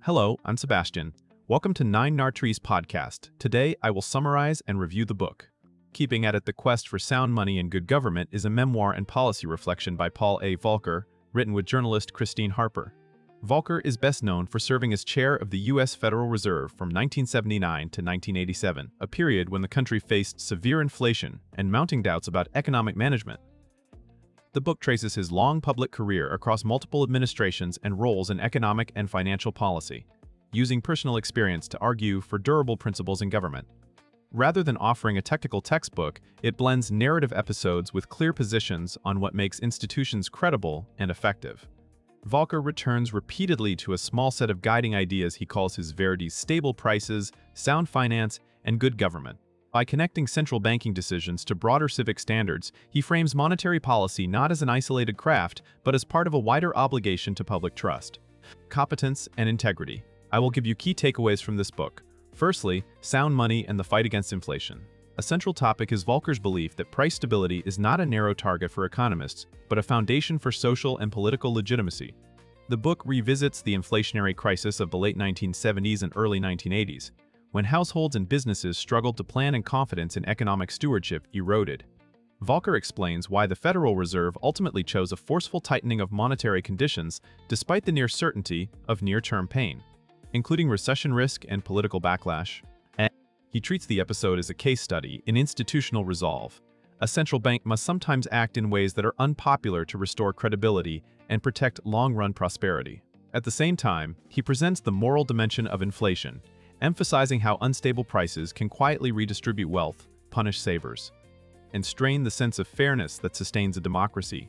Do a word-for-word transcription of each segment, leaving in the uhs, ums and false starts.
Hello, I'm Sebastian. Welcome to Nine Nartrees podcast. Today, I will summarize and review the book. Keeping at it, The Quest for Sound Money and Good Government is a memoir and policy reflection by Paul A. Volcker, written with journalist Christine Harper. Volcker is best known for serving as chair of the U S Federal Reserve from nineteen seventy-nine to nineteen eighty-seven, a period when the country faced severe inflation and mounting doubts about economic management. The book traces his long public career across multiple administrations and roles in economic and financial policy, using personal experience to argue for durable principles in government. Rather than offering a technical textbook, it blends narrative episodes with clear positions on what makes institutions credible and effective. Volcker returns repeatedly to a small set of guiding ideas he calls his verities: stable prices, sound finance, and good government. By connecting central banking decisions to broader civic standards, he frames monetary policy not as an isolated craft, but as part of a wider obligation to public trust. Competence and integrity. I will give you key takeaways from this book. Firstly, sound money and the fight against inflation. A central topic is Volcker's belief that price stability is not a narrow target for economists, but a foundation for social and political legitimacy. The book revisits the inflationary crisis of the late nineteen seventies and early nineteen eighties, when households and businesses struggled to plan and confidence in economic stewardship eroded. Volcker explains why the Federal Reserve ultimately chose a forceful tightening of monetary conditions despite the near certainty of near-term pain, including recession risk and political backlash. And he treats the episode as a case study in institutional resolve. A central bank must sometimes act in ways that are unpopular to restore credibility and protect long-run prosperity. At the same time, he presents the moral dimension of inflation, emphasizing how unstable prices can quietly redistribute wealth, punish savers, and strain the sense of fairness that sustains a democracy.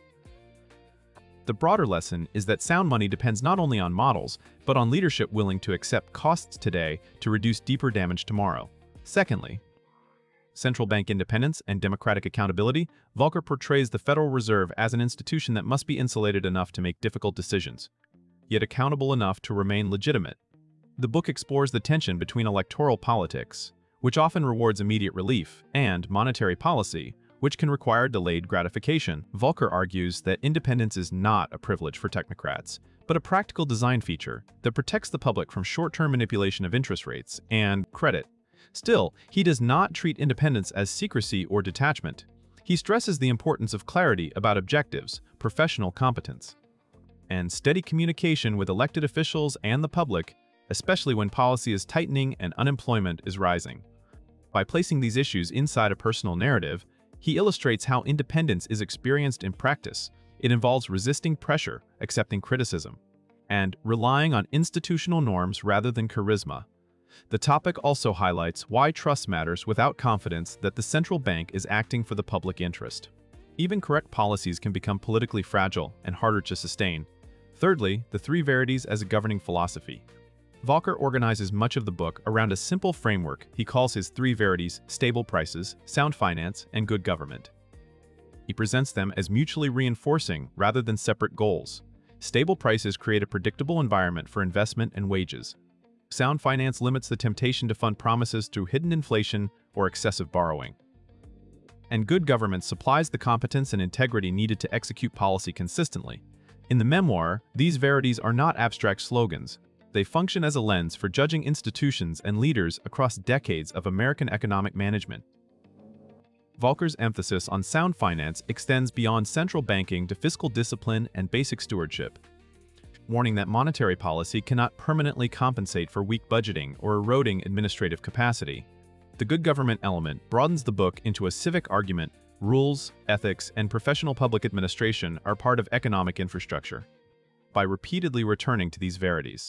The broader lesson is that sound money depends not only on models, but on leadership willing to accept costs today to reduce deeper damage tomorrow. Secondly, central bank independence and democratic accountability. Volcker portrays the Federal Reserve as an institution that must be insulated enough to make difficult decisions, yet accountable enough to remain legitimate. The book explores the tension between electoral politics, which often rewards immediate relief, and monetary policy, which can require delayed gratification. Volcker argues that independence is not a privilege for technocrats, but a practical design feature that protects the public from short-term manipulation of interest rates and credit. Still, he does not treat independence as secrecy or detachment. He stresses the importance of clarity about objectives, professional competence, and steady communication with elected officials and the public, especially when policy is tightening and unemployment is rising. By placing these issues inside a personal narrative, he illustrates how independence is experienced in practice. It involves resisting pressure, accepting criticism, and relying on institutional norms rather than charisma. The topic also highlights why trust matters without confidence that the central bank is acting for the public interest. Even correct policies can become politically fragile and harder to sustain. Thirdly, the three verities as a governing philosophy. Volcker organizes much of the book around a simple framework he calls his three verities: stable prices, sound finance, and good government. He presents them as mutually reinforcing rather than separate goals. Stable prices create a predictable environment for investment and wages. Sound finance limits the temptation to fund promises through hidden inflation or excessive borrowing. And good government supplies the competence and integrity needed to execute policy consistently. In the memoir, these verities are not abstract slogans. They function as a lens for judging institutions and leaders across decades of American economic management. Volcker's emphasis on sound finance extends beyond central banking to fiscal discipline and basic stewardship, warning that monetary policy cannot permanently compensate for weak budgeting or eroding administrative capacity. The good government element broadens the book into a civic argument. Rules, ethics, and professional public administration are part of economic infrastructure. By repeatedly returning to these verities,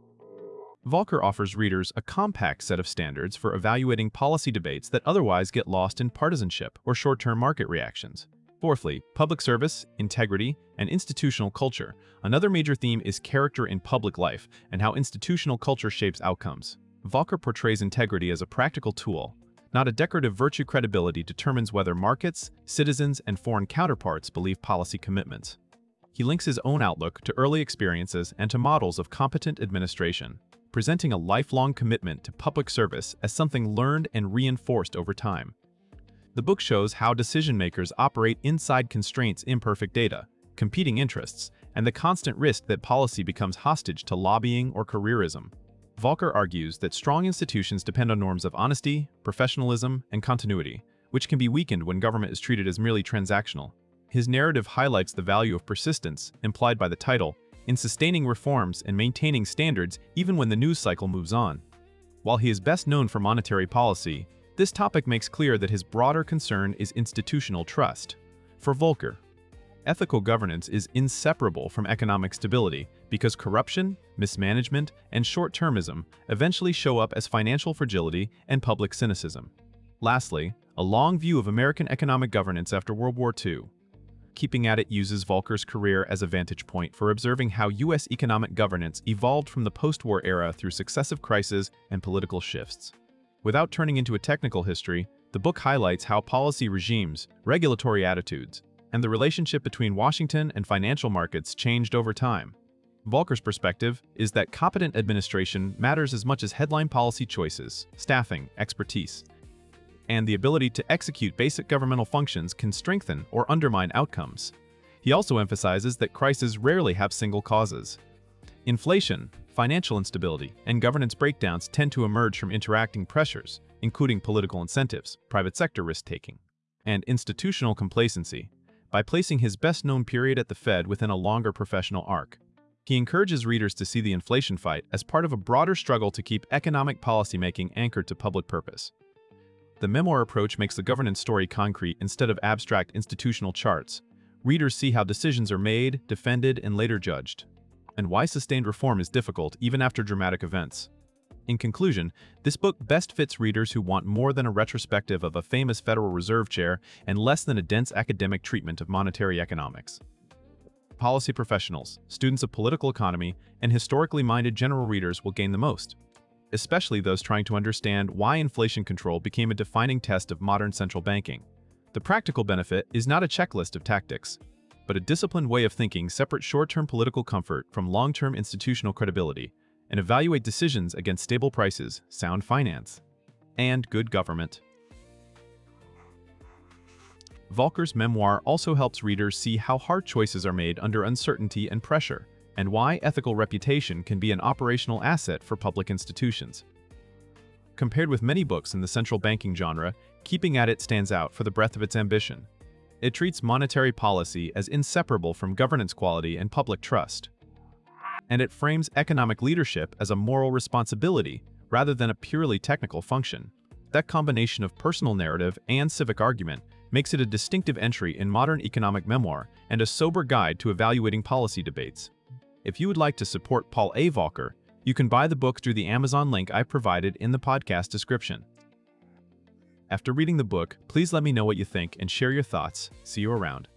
Volcker offers readers a compact set of standards for evaluating policy debates that otherwise get lost in partisanship or short-term market reactions. Fourthly, public service, integrity, and institutional culture. Another major theme is character in public life and how institutional culture shapes outcomes. Volcker portrays integrity as a practical tool, not a decorative virtue. Credibility determines whether markets, citizens, and foreign counterparts believe policy commitments. He links his own outlook to early experiences and to models of competent administration, presenting a lifelong commitment to public service as something learned and reinforced over time. The book shows how decision-makers operate inside constraints, imperfect data, competing interests, and the constant risk that policy becomes hostage to lobbying or careerism. Volcker argues that strong institutions depend on norms of honesty, professionalism, and continuity, which can be weakened when government is treated as merely transactional. His narrative highlights the value of persistence, implied by the title, in sustaining reforms and maintaining standards even when the news cycle moves on. While he is best known for monetary policy, this topic makes clear that his broader concern is institutional trust. For Volcker, ethical governance is inseparable from economic stability because corruption, mismanagement, and short-termism eventually show up as financial fragility and public cynicism. Lastly, a long view of American economic governance after World War Two. Keeping at It uses Volcker's career as a vantage point for observing how U S economic governance evolved from the post-war era through successive crises and political shifts. Without turning into a technical history, the book highlights how policy regimes, regulatory attitudes, and the relationship between Washington and financial markets changed over time. Volcker's perspective is that competent administration matters as much as headline policy choices, staffing, expertise, and the ability to execute basic governmental functions can strengthen or undermine outcomes. He also emphasizes that crises rarely have single causes. Inflation, financial instability, and governance breakdowns tend to emerge from interacting pressures, including political incentives, private sector risk-taking, and institutional complacency. By placing his best-known period at the Fed within a longer professional arc, he encourages readers to see the inflation fight as part of a broader struggle to keep economic policymaking anchored to public purpose. The memoir approach makes the governance story concrete instead of abstract institutional charts. Readers see how decisions are made, defended, and later judged, and why sustained reform is difficult even after dramatic events. In conclusion, this book best fits readers who want more than a retrospective of a famous Federal Reserve chair and less than a dense academic treatment of monetary economics. Policy professionals, students of political economy, and historically minded general readers will gain the most, especially those trying to understand why inflation control became a defining test of modern central banking. The practical benefit is not a checklist of tactics, but a disciplined way of thinking separate short-term political comfort from long-term institutional credibility, and evaluate decisions against stable prices, sound finance, and good government. Volcker's memoir also helps readers see how hard choices are made under uncertainty and pressure, and why ethical reputation can be an operational asset for public institutions. Compared with many books in the central banking genre, Keeping at It stands out for the breadth of its ambition. It treats monetary policy as inseparable from governance quality and public trust, and it frames economic leadership as a moral responsibility rather than a purely technical function. That combination of personal narrative and civic argument makes it a distinctive entry in modern economic memoir and a sober guide to evaluating policy debates. If you would like to support Paul A. Volcker, you can buy the book through the Amazon link I provided in the podcast description. After reading the book, please let me know what you think and share your thoughts. See you around.